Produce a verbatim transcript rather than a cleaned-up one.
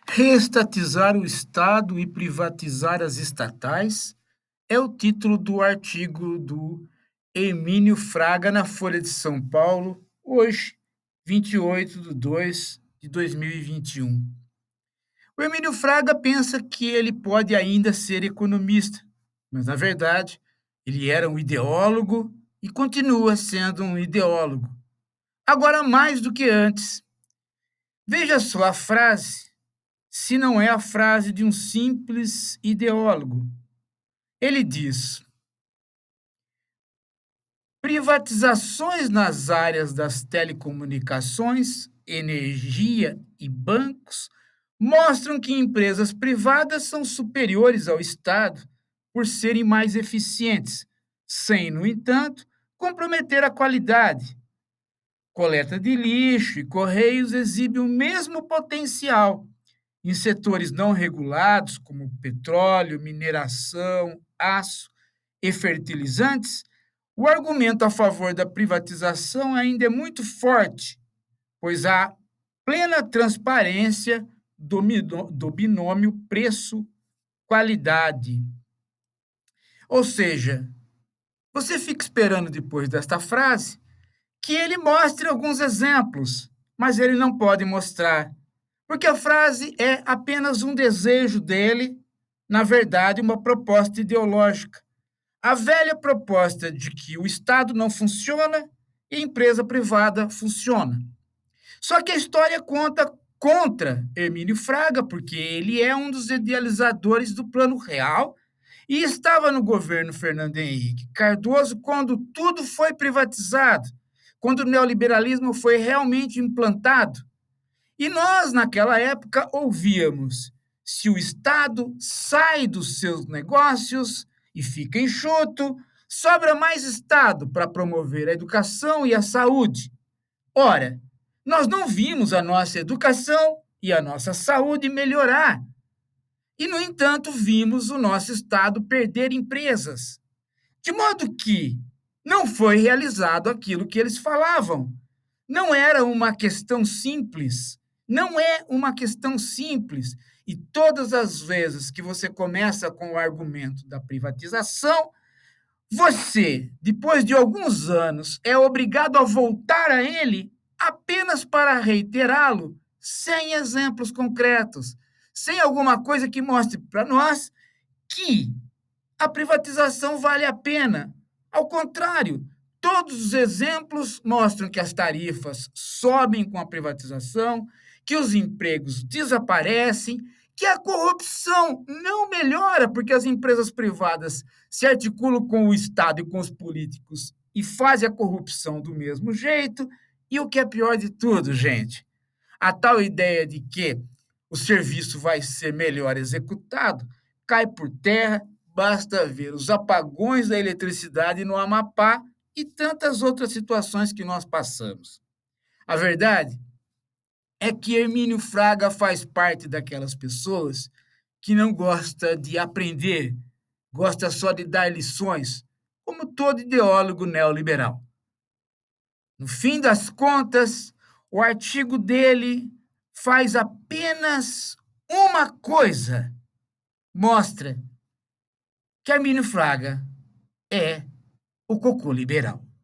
Reestatizar o Estado e privatizar as estatais é o título do artigo do Hermínio Fraga na Folha de São Paulo, hoje, vinte e oito de dois de dois mil e vinte e um. O Hermínio Fraga pensa que ele pode ainda ser economista, mas, na verdade, ele era um ideólogo e continua sendo um ideólogo, agora mais do que antes. Veja só a frase, se não é a frase de um simples ideólogo. Ele diz: privatizações nas áreas das telecomunicações, energia e bancos mostram que empresas privadas são superiores ao Estado por serem mais eficientes, sem, no entanto, comprometer a qualidade. Coleta de lixo e correios exibe o mesmo potencial em setores não regulados, como petróleo, mineração, aço e fertilizantes. O argumento a favor da privatização ainda é muito forte, pois há plena transparência do, do binômio preço-qualidade. Ou seja, você fica esperando depois desta frase que ele mostre alguns exemplos, mas ele não pode mostrar, porque a frase é apenas um desejo dele, na verdade, uma proposta ideológica. A velha proposta de que o Estado não funciona e a empresa privada funciona. Só que a história conta contra Hermínio Fraga, porque ele é um dos idealizadores do Plano Real e estava no governo Fernando Henrique Cardoso quando tudo foi privatizado, quando o neoliberalismo foi realmente implantado. E nós, naquela época, ouvíamos: se o Estado sai dos seus negócios e fica enxuto, sobra mais Estado para promover a educação e a saúde. Ora, nós não vimos a nossa educação e a nossa saúde melhorar. E, no entanto, vimos o nosso Estado perder empresas. De modo que não foi realizado aquilo que eles falavam. Não era uma questão simples. Não é uma questão simples. E todas as vezes que você começa com o argumento da privatização, você, depois de alguns anos, é obrigado a voltar a ele apenas para reiterá-lo, sem exemplos concretos, sem alguma coisa que mostre para nós que a privatização vale a pena. Ao contrário, todos os exemplos mostram que as tarifas sobem com a privatização, que os empregos desaparecem, que a corrupção não melhora porque as empresas privadas se articulam com o Estado e com os políticos e fazem a corrupção do mesmo jeito. E o que é pior de tudo, gente, a tal ideia de que o serviço vai ser melhor executado cai por terra. Basta ver os apagões da eletricidade no Amapá e tantas outras situações que nós passamos. A verdade é que Hermínio Fraga faz parte daquelas pessoas que não gosta de aprender, gosta só de dar lições, como todo ideólogo neoliberal. No fim das contas, o artigo dele faz apenas uma coisa: mostra que Hermínio Fraga é o cocô liberal.